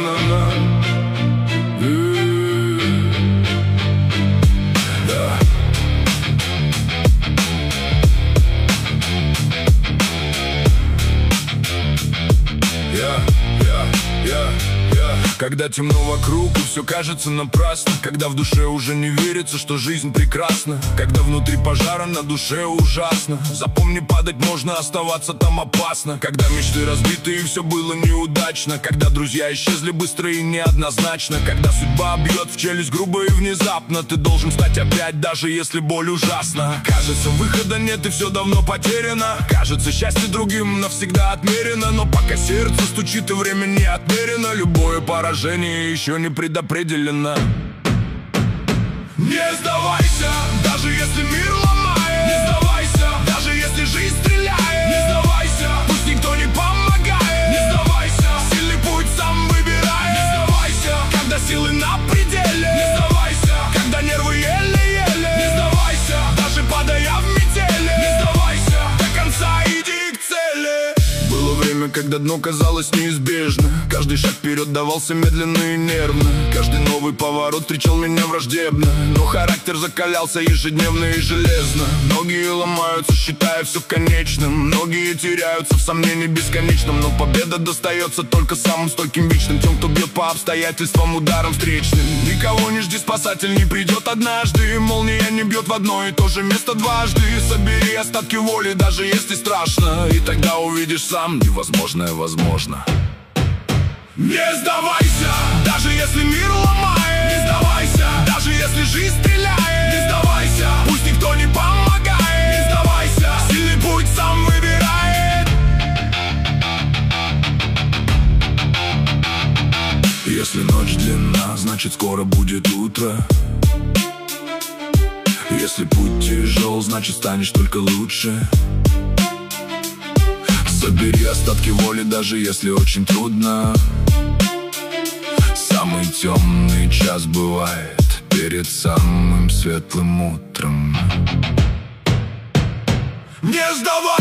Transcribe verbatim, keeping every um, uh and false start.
на-на-на. Когда темно вокруг и все кажется напрасно, когда в душе уже не верится, что жизнь прекрасна, когда внутри пожара, на душе ужасно. Запомни, падать можно, оставаться там опасно. Когда мечты разбиты и все было неудачно, когда друзья исчезли быстро и неоднозначно, когда судьба бьет в челюсть грубо и внезапно, ты должен встать опять, даже если боль ужасна. Кажется, выхода нет и все давно потеряно, кажется, счастье другим навсегда отмерено, но пока сердце стучит и время не отмерено, любое поражение еще не предопределено. Не сдавайся, даже если мир ломает. Не сдавайся, даже если жизнь стреляет. Не сдавайся, пусть никто не помогает. Не сдавайся, сильный путь сам выбирает. Не сдавайся, когда силы на пределе. Не сдавайся, когда нервы еле-еле. Не сдавайся, даже падая в метели. Не сдавайся, до конца иди к цели. Было время, когда дно казалось неизбежно, каждый шаг вперед давался медленно и нервно, каждый новый поворот встречал меня враждебно, но характер закалялся ежедневно и железно. Многие ломаются, считая все конечным, многие теряются в сомнении бесконечном, но победа достается только самым стойким, вечным, тем, кто бьет по обстоятельствам ударом встречным. Никого не жди, спасатель не придет однажды, молния не бьет в одно и то же место дважды. Собери остатки воли, даже если страшно, и тогда увидишь сам невозможное возможно. Не сдавайся, даже если мир ломает. Не сдавайся, даже если жизнь стреляет. Не сдавайся, пусть никто не помогает. Не сдавайся, сильный путь сам выбирает. Если ночь длинна, значит скоро будет утро. Если путь тяжел, значит станешь только лучше. Собери остатки воли, даже если очень трудно. Самый темный час бывает перед самым светлым утром. Не сдавайся!